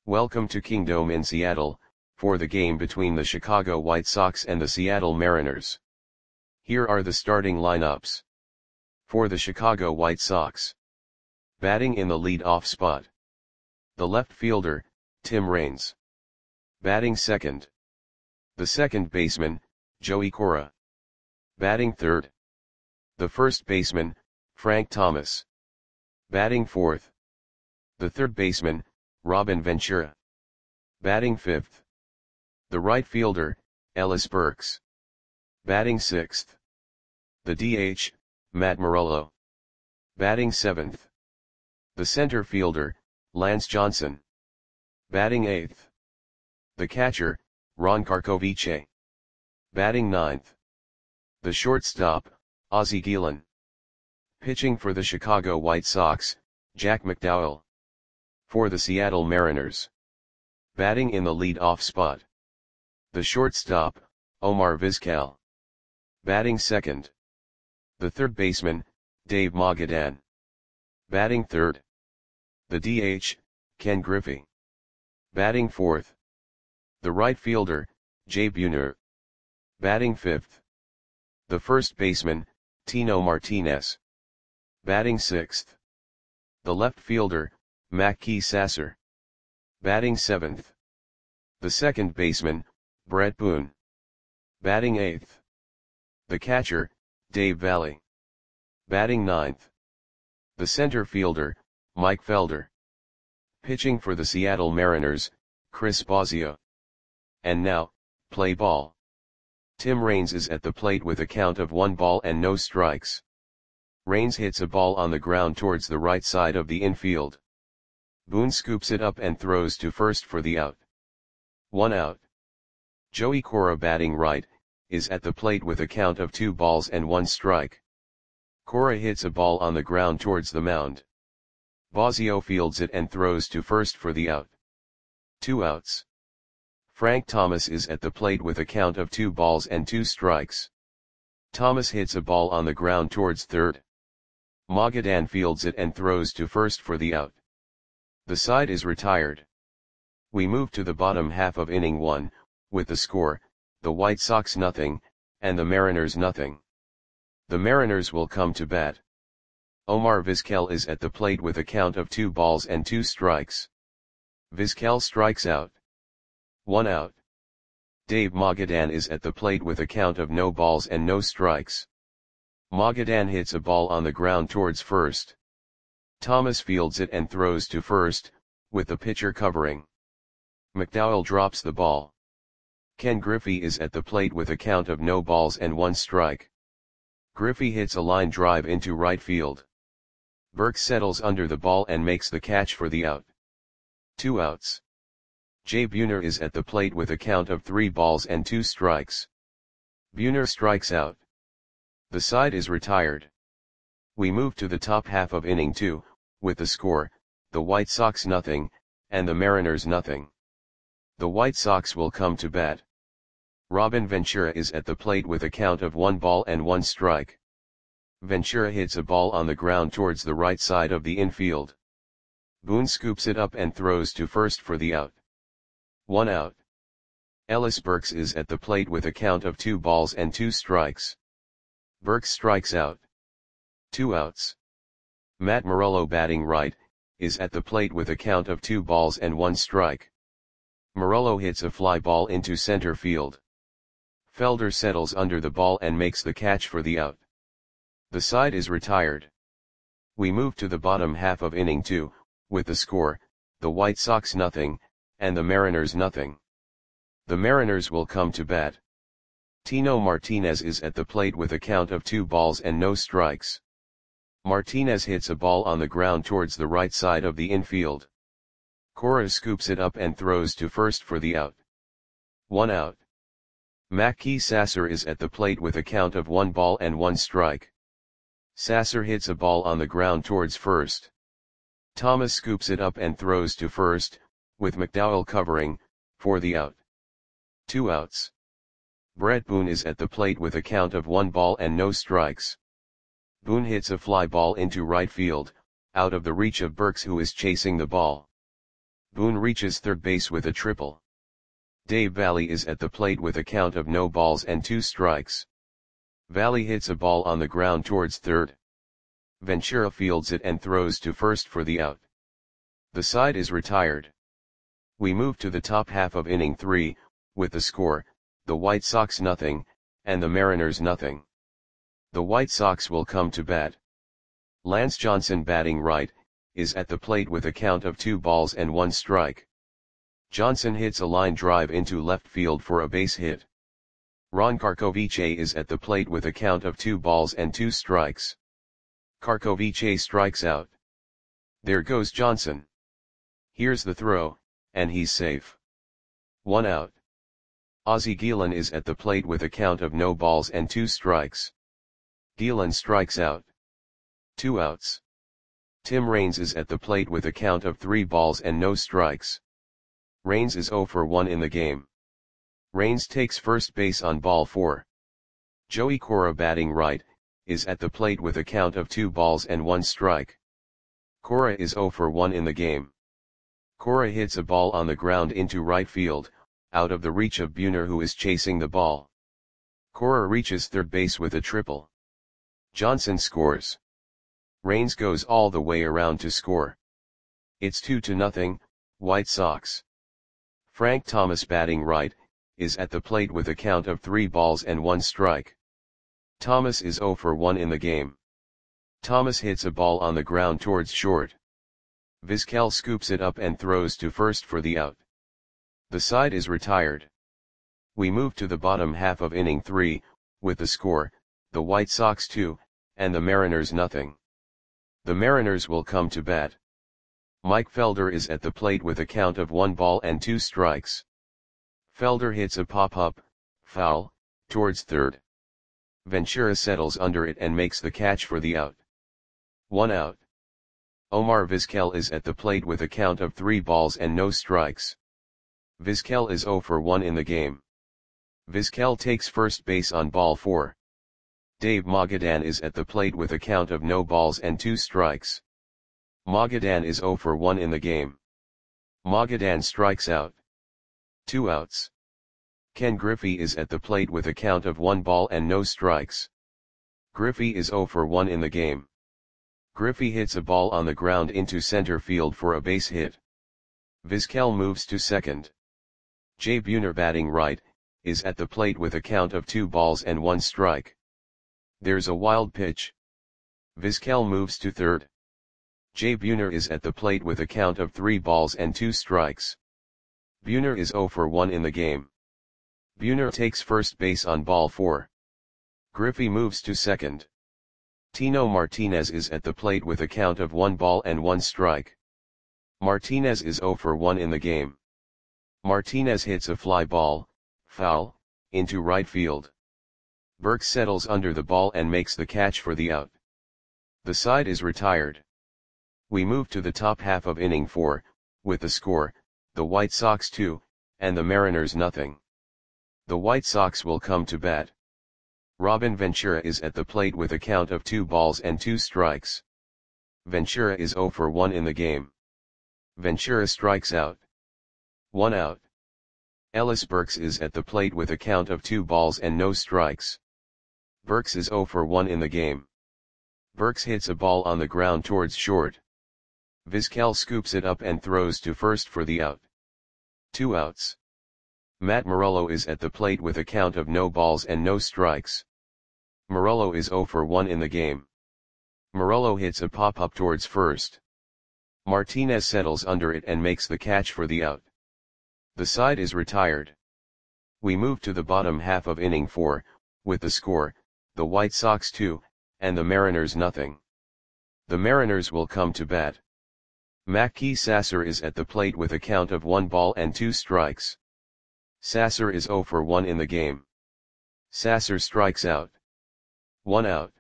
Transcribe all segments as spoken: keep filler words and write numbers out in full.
Welcome to Kingdome in Seattle, for the game between the Chicago White Sox and the Seattle Mariners. Here are the starting lineups. For the Chicago White Sox. Batting in the lead-off spot. The left fielder, Tim Raines. Batting second. The second baseman, Joey Cora. Batting third. The first baseman, Frank Thomas. Batting fourth. The third baseman, Robin Ventura. Batting fifth. The right fielder, Ellis Burks. Batting sixth. The D H, Matt Morello. Batting seventh. The center fielder, Lance Johnson. Batting eighth. The catcher, Ron Karkovice. Batting ninth. The shortstop, Ozzie Guillen. Pitching for the Chicago White Sox, Jack McDowell. For the Seattle Mariners. Batting in the lead-off spot. The shortstop, Omar Vizquel. Batting second. The third baseman, Dave Magadan. Batting third. The D H, Ken Griffey. Batting fourth. The right fielder, Jay Buhner. Batting fifth. The first baseman, Tino Martinez. Batting sixth. The left fielder, Mackey Sasser. Batting seventh. The second baseman, Brett Boone. Batting eighth. The catcher, Dave Valle. Batting ninth. The center fielder, Mike Felder. Pitching for the Seattle Mariners, Chris Bosio. And now, play ball. Tim Raines is at the plate with a count of one ball and no strikes. Raines hits a ball on the ground towards the right side of the infield. Boone scoops it up and throws to first for the out. One out. Joey Cora, batting right, is at the plate with a count of two balls and one strike. Cora hits a ball on the ground towards the mound. Bosio fields it and throws to first for the out. Two outs. Frank Thomas is at the plate with a count of two balls and two strikes. Thomas hits a ball on the ground towards third. Magadan fields it and throws to first for the out. The side is retired. We move to the bottom half of inning one, with the score, the White Sox nothing, and the Mariners nothing. The Mariners will come to bat. Omar Vizquel is at the plate with a count of two balls and two strikes. Vizquel strikes out. One out. Dave Magadan is at the plate with a count of no balls and no strikes. Magadan hits a ball on the ground towards first. Thomas fields it and throws to first, with the pitcher covering. McDowell drops the ball. Ken Griffey is at the plate with a count of no balls and one strike. Griffey hits a line drive into right field. Burks settles under the ball and makes the catch for the out. Two outs. Jay Buhner is at the plate with a count of three balls and two strikes. Buhner strikes out. The side is retired. We move to the top half of inning two, with the score, the White Sox nothing, and the Mariners nothing. The White Sox will come to bat. Robin Ventura is at the plate with a count of one ball and one strike. Ventura hits a ball on the ground towards the right side of the infield. Boone scoops it up and throws to first for the out. One out. Ellis Burks is at the plate with a count of two balls and two strikes. Burks strikes out. Two outs. Matt Morello, batting right, is at the plate with a count of two balls and one strike. Morello hits a fly ball into center field. Felder settles under the ball and makes the catch for the out. The side is retired. We move to the bottom half of inning two, with the score, the White Sox nothing, and the Mariners nothing. The Mariners will come to bat. Tino Martinez is at the plate with a count of two balls and no strikes. Martinez hits a ball on the ground towards the right side of the infield. Cora scoops it up and throws to first for the out. One out. Mackey Sasser is at the plate with a count of one ball and one strike. Sasser hits a ball on the ground towards first. Thomas scoops it up and throws to first, with McDowell covering, for the out. Two outs. Brett Boone is at the plate with a count of one ball and no strikes. Boone hits a fly ball into right field, out of the reach of Burks, who is chasing the ball. Boone reaches third base with a triple. Dave Valle is at the plate with a count of no balls and two strikes. Valle hits a ball on the ground towards third. Ventura fields it and throws to first for the out. The side is retired. We move to the top half of inning three, with the score, the White Sox nothing, and the Mariners nothing. The White Sox will come to bat. Lance Johnson, batting right, is at the plate with a count of two balls and one strike. Johnson hits a line drive into left field for a base hit. Ron Karkovice is at the plate with a count of two balls and two strikes. Karkovice strikes out. There goes Johnson. Here's the throw, and he's safe. One out. Ozzie Guillen is at the plate with a count of no balls and two strikes. Guillen strikes out. Two outs. Tim Raines is at the plate with a count of three balls and no strikes. Raines is oh for one in the game. Raines takes first base on ball four. Joey Cora, batting right, is at the plate with a count of two balls and one strike. Cora is oh for one in the game. Cora hits a ball on the ground into right field, out of the reach of Buhner, who is chasing the ball. Cora reaches third base with a triple. Johnson scores. Raines goes all the way around to score. It's two to nothing, White Sox. Frank Thomas, batting right, is at the plate with a count of three balls and one strike. Thomas is oh for one in the game. Thomas hits a ball on the ground towards short. Vizquel scoops it up and throws to first for the out. The side is retired. We move to the bottom half of inning three, with the score, the White Sox two, and the Mariners nothing. The Mariners will come to bat. Mike Felder is at the plate with a count of one ball and two strikes. Felder hits a pop-up, foul, towards third. Ventura settles under it and makes the catch for the out. One out. Omar Vizquel is at the plate with a count of three balls and no strikes. Vizquel is oh for one in the game. Vizquel takes first base on ball four. Dave Magadan is at the plate with a count of no balls and two strikes. Magadan is oh for one in the game. Magadan strikes out. Two outs. Ken Griffey is at the plate with a count of one ball and no strikes. Griffey is oh for one in the game. Griffey hits a ball on the ground into center field for a base hit. Vizquel moves to second. Jay Buhner, batting right, is at the plate with a count of two balls and one strike. There's a wild pitch. Vizquel moves to third. Jay Buhner is at the plate with a count of three balls and two strikes. Buhner is oh for one in the game. Buhner takes first base on ball four. Griffey moves to second. Tino Martinez is at the plate with a count of one ball and one strike. Martinez is oh for one in the game. Martinez hits a fly ball, foul, into right field. Burke settles under the ball and makes the catch for the out. The side is retired. We move to the top half of inning four, with the score, the White Sox two, and the Mariners nothing. The White Sox will come to bat. Robin Ventura is at the plate with a count of two balls and two strikes. Ventura is oh for one in the game. Ventura strikes out. One out. Ellis Burks is at the plate with a count of two balls and no strikes. Burks is oh for one in the game. Burks hits a ball on the ground towards short. Vizquel scoops it up and throws to first for the out. Two outs. Matt Morello is at the plate with a count of no balls and no strikes. Morello is oh for one in the game. Morello hits a pop-up towards first. Martinez settles under it and makes the catch for the out. The side is retired. We move to the bottom half of inning four, with the score, the White Sox two, and the Mariners nothing. The Mariners will come to bat. Mackey Sasser is at the plate with a count of one ball and two strikes. Sasser is oh for one in the game. Sasser strikes out. One out.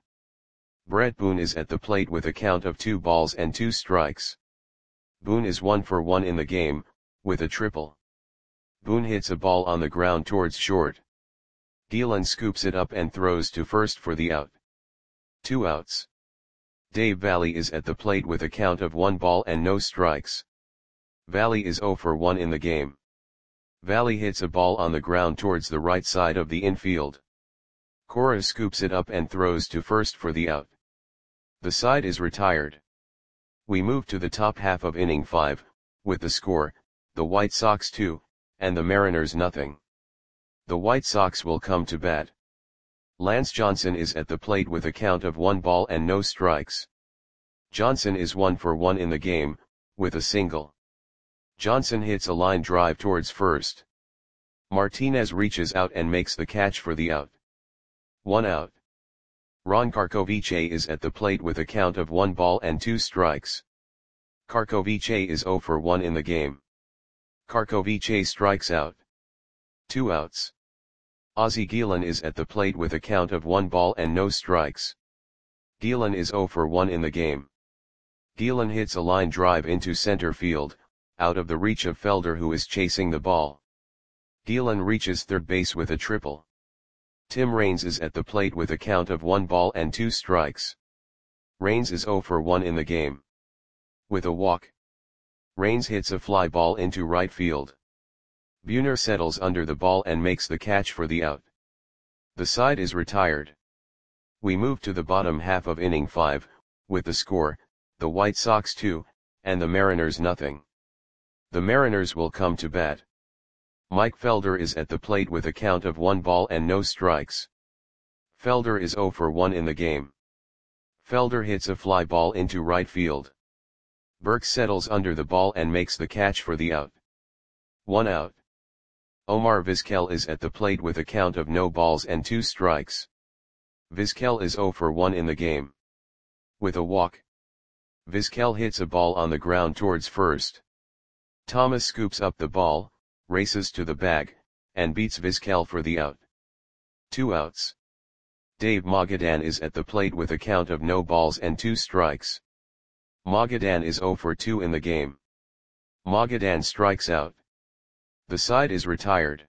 Brett Boone is at the plate with a count of two balls and two strikes. Boone is one for one in the game, with a triple. Boone hits a ball on the ground towards short. Guillen scoops it up and throws to first for the out. Two outs. Dave Valle is at the plate with a count of one ball and no strikes. Valley is zero for one in the game. Valley hits a ball on the ground towards the right side of the infield. Cora scoops it up and throws to first for the out. The side is retired. We move to the top half of inning five, with the score, the White Sox two, and the Mariners nothing. The White Sox will come to bat. Lance Johnson is at the plate with a count of one ball and no strikes. Johnson is one for one in the game, with a single. Johnson hits a line drive towards first. Martinez reaches out and makes the catch for the out. One out. Ron Karkovice is at the plate with a count of one ball and two strikes. Karkovice is zero for one in the game. Karkovice strikes out. Two outs. Ozzie Guillen is at the plate with a count of one ball and no strikes. Guillen is zero for one in the game. Guillen hits a line drive into center field, out of the reach of Felder, who is chasing the ball. Guillen reaches third base with a triple. Tim Raines is at the plate with a count of one ball and two strikes. Raines is zero for one in the game. With a walk, Raines hits a fly ball into right field. Buhner settles under the ball and makes the catch for the out. The side is retired. We move to the bottom half of inning five, with the score, the White Sox two, and the Mariners nothing. The Mariners will come to bat. Mike Felder is at the plate with a count of one ball and no strikes. Felder is zero for one in the game. Felder hits a fly ball into right field. Burke settles under the ball and makes the catch for the out. One out. Omar Vizquel is at the plate with a count of no balls and two strikes. Vizquel is zero for one in the game. With a walk, Vizquel hits a ball on the ground towards first. Thomas scoops up the ball, races to the bag, and beats Vizquel for the out. Two outs. Dave Magadan is at the plate with a count of no balls and two strikes. Magadan is zero for two in the game. Magadan strikes out. The side is retired.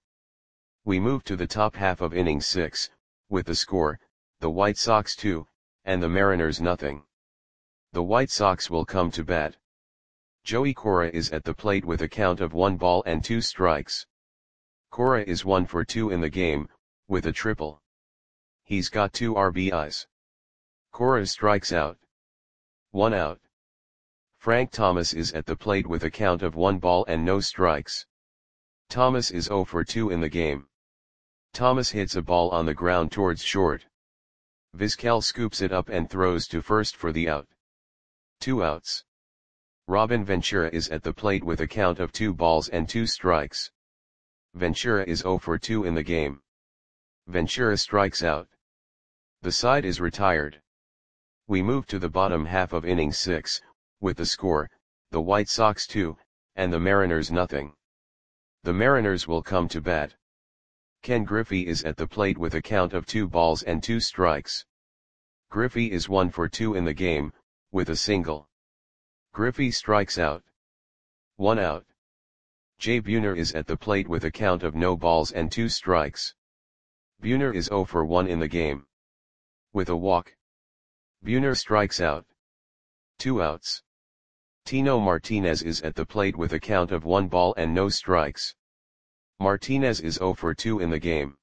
We move to the top half of inning six, with the score, the White Sox two, and the Mariners nothing. The White Sox will come to bat. Joey Cora is at the plate with a count of one ball and two strikes. Cora is one for two in the game, with a triple. He's got two R B Is. Cora strikes out. One out. Frank Thomas is at the plate with a count of one ball and no strikes. Thomas is zero for two in the game. Thomas hits a ball on the ground towards short. Vizquel scoops it up and throws to first for the out. Two outs. Robin Ventura is at the plate with a count of two balls and two strikes. Ventura is zero for two in the game. Ventura strikes out. The side is retired. We move to the bottom half of inning six, with the score, the White Sox two, and the Mariners nothing. The Mariners will come to bat. Ken Griffey is at the plate with a count of two balls and two strikes. Griffey is one for two in the game, with a single. Griffey strikes out. One out. Jay Buhner is at the plate with a count of no balls and two strikes. Buhner is zero for one in the game. With a walk, Buhner strikes out. Two outs. Tino Martinez is at the plate with a count of one ball and no strikes. Martinez is zero for two in the game.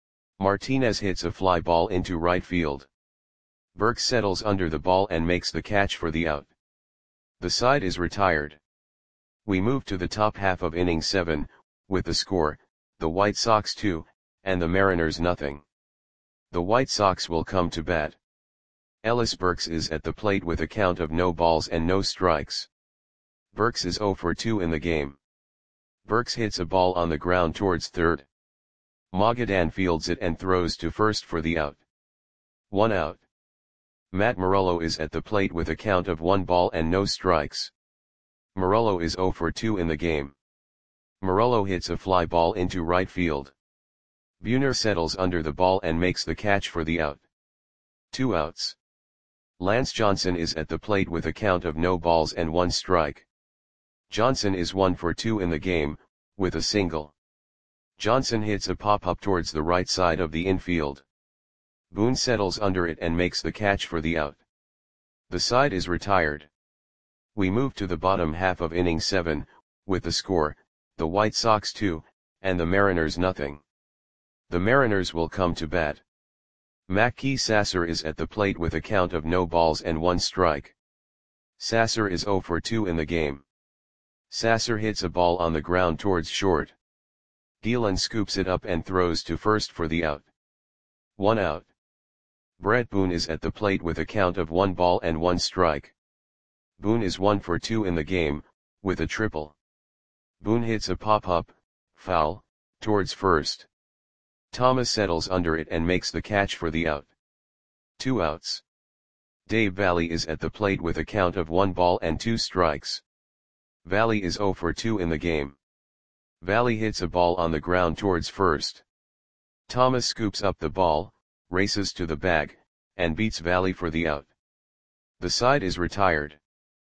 Martinez hits a fly ball into right field. Burke settles under the ball and makes the catch for the out. The side is retired. We move to the top half of inning seven, with the score, the White Sox two, and the Mariners nothing. The White Sox will come to bat. Ellis Burks is at the plate with a count of no balls and no strikes. Burks is zero for two in the game. Burks hits a ball on the ground towards third. Magadan fields it and throws to first for the out. One out. Matt Morello is at the plate with a count of one ball and no strikes. Morello is zero for two in the game. Morello hits a fly ball into right field. Buhner settles under the ball and makes the catch for the out. Two outs. Lance Johnson is at the plate with a count of no balls and one strike. Johnson is one for two in the game, with a single. Johnson hits a pop-up towards the right side of the infield. Boone settles under it and makes the catch for the out. The side is retired. We move to the bottom half of inning seven, with the score, the White Sox two, and the Mariners nothing. The Mariners will come to bat. Mackey Sasser is at the plate with a count of no balls and one strike. Sasser is oh for two in the game. Sasser hits a ball on the ground towards short. Gielan scoops it up and throws to first for the out. One out. Brett Boone is at the plate with a count of one ball and one strike. Boone is one for two in the game, with a triple. Boone hits a pop-up, foul, towards first. Thomas settles under it and makes the catch for the out. Two outs. Dave Valle is at the plate with a count of one ball and two strikes. Valle is oh for two in the game. Valle hits a ball on the ground towards first. Thomas scoops up the ball, races to the bag, and beats Valle for the out. The side is retired.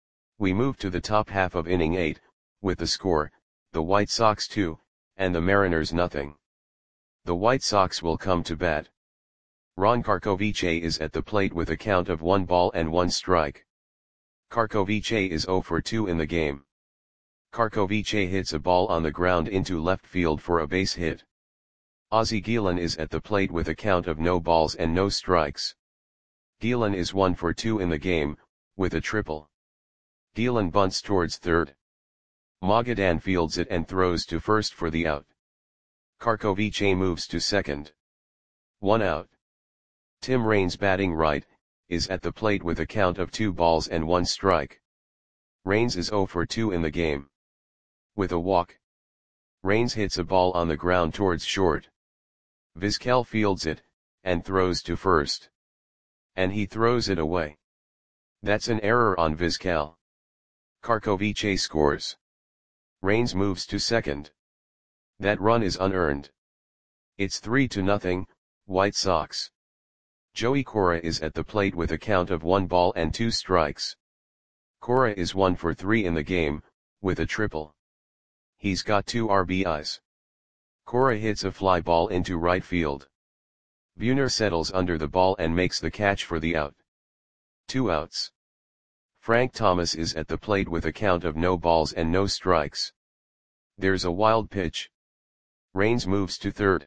We move to the top half of inning eight, with the score, the White Sox two, and the Mariners nothing. The White Sox will come to bat. Ron Karkovice is at the plate with a count of one ball and one strike. Karkovice is oh for two in the game. Karkovice hits a ball on the ground into left field for a base hit. Ozzie Gielan is at the plate with a count of no balls and no strikes. Gielan is one for two in the game, with a triple. Gielan bunts towards third. Magadan fields it and throws to first for the out. Karkovice moves to second. One out. Tim Raines, batting right, is at the plate with a count of two balls and one strike. Raines is oh for two in the game. With a walk. Raines hits a ball on the ground towards short. Vizquel fields it, and throws to first. And he throws it away. That's an error on Vizquel. Karkovice scores. Raines moves to second. That run is unearned. It's three to nothing, White Sox. Joey Cora is at the plate with a count of one ball and two strikes. Cora is one for three in the game, with a triple. He's got two R B Is. Cora hits a fly ball into right field. Buhner settles under the ball and makes the catch for the out. Two outs. Frank Thomas is at the plate with a count of no balls and no strikes. There's a wild pitch. Raines moves to third.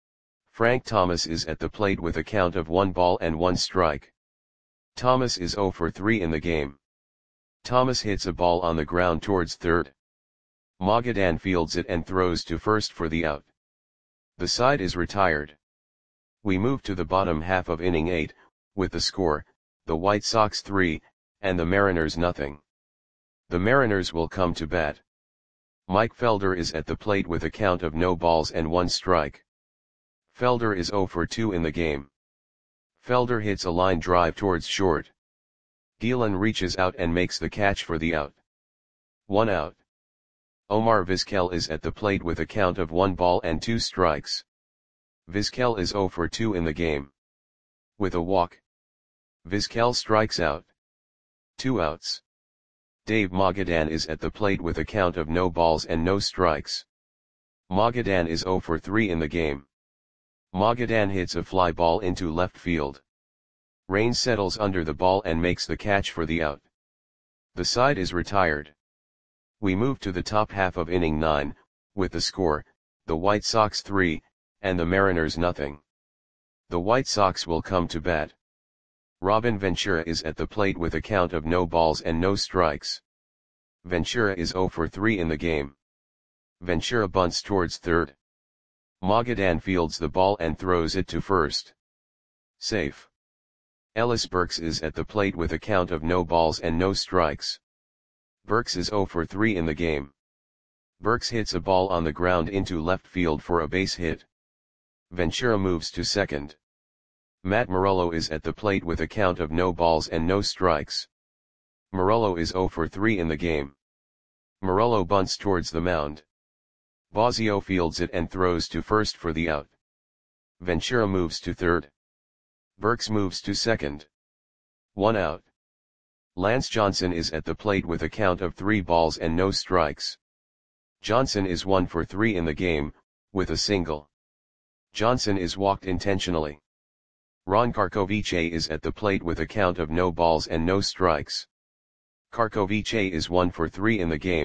Frank Thomas is at the plate with a count of one ball and one strike. Thomas is oh for three in the game. Thomas hits a ball on the ground towards third. Magadan fields it and throws to first for the out. The side is retired. We move to the bottom half of inning eight, with the score, the White Sox three, and the Mariners nothing. The Mariners will come to bat. Mike Felder is at the plate with a count of no balls and one strike. Felder is oh for two in the game. Felder hits a line drive towards short. Gielan reaches out and makes the catch for the out. One out. Omar Vizquel is at the plate with a count of one ball and two strikes. Vizquel is oh for two in the game. With a walk. Vizquel strikes out. Two outs. Dave Magadan is at the plate with a count of no balls and no strikes. Magadan is oh for three in the game. Magadan hits a fly ball into left field. Raines settles under the ball and makes the catch for the out. The side is retired. We move to the top half of inning nine, with the score, the White Sox three, and the Mariners nothing. The White Sox will come to bat. Robin Ventura is at the plate with a count of no balls and no strikes. Ventura is oh for three in the game. Ventura bunts towards third. Magadan fields the ball and throws it to first. Safe. Ellis Burks is at the plate with a count of no balls and no strikes. Burks is oh for three in the game. Burks hits a ball on the ground into left field for a base hit. Ventura moves to second. Matt Morello is at the plate with a count of no balls and no strikes. Morello is oh for three in the game. Morello bunts towards the mound. Bosio fields it and throws to first for the out. Ventura moves to third. Burks moves to second. One out. Lance Johnson is at the plate with a count of three balls and no strikes. Johnson is one for three in the game, with a single. Johnson is walked intentionally. Ron Karkovice is at the plate with a count of no balls and no strikes. Karkovice is one for three in the game,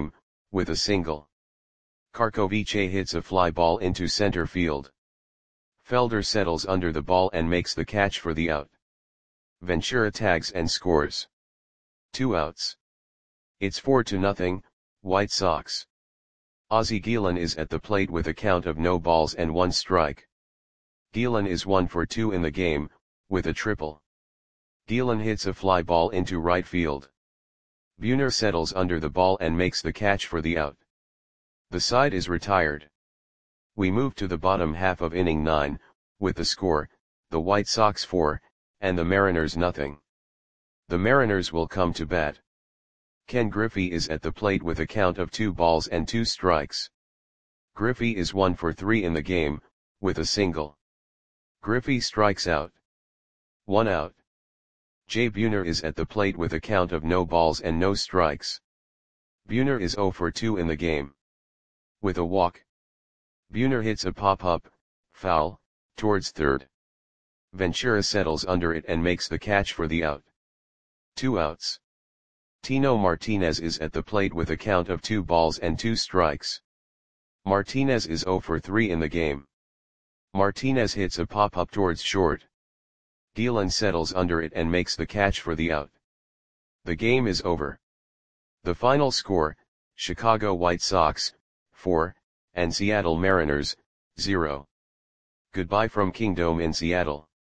with a single. Karkovice hits a fly ball into center field. Felder settles under the ball and makes the catch for the out. Ventura tags and scores. Two outs. It's four to nothing, White Sox. Ozzie Guillen is at the plate with a count of no balls and one strike. Guillen is one for two in the game, with a triple. Guillen hits a fly ball into right field. Buhner settles under the ball and makes the catch for the out. The side is retired. We move to the bottom half of inning nine, with the score, the White Sox four, and the Mariners nothing. The Mariners will come to bat. Ken Griffey is at the plate with a count of two balls and two strikes. Griffey is one for three in the game, with a single. Griffey strikes out. One out. Jay Buhner is at the plate with a count of no balls and no strikes. Buhner is zero for two in the game. With a walk. Buhner hits a pop-up, foul, towards third. Ventura settles under it and makes the catch for the out. Two outs. Tino Martinez is at the plate with a count of two balls and two strikes. Martinez is zero for three in the game. Martinez hits a pop-up towards short. Guillen settles under it and makes the catch for the out. The game is over. The final score, Chicago White Sox, four, and Seattle Mariners, zero. Goodbye from Kingdome in Seattle.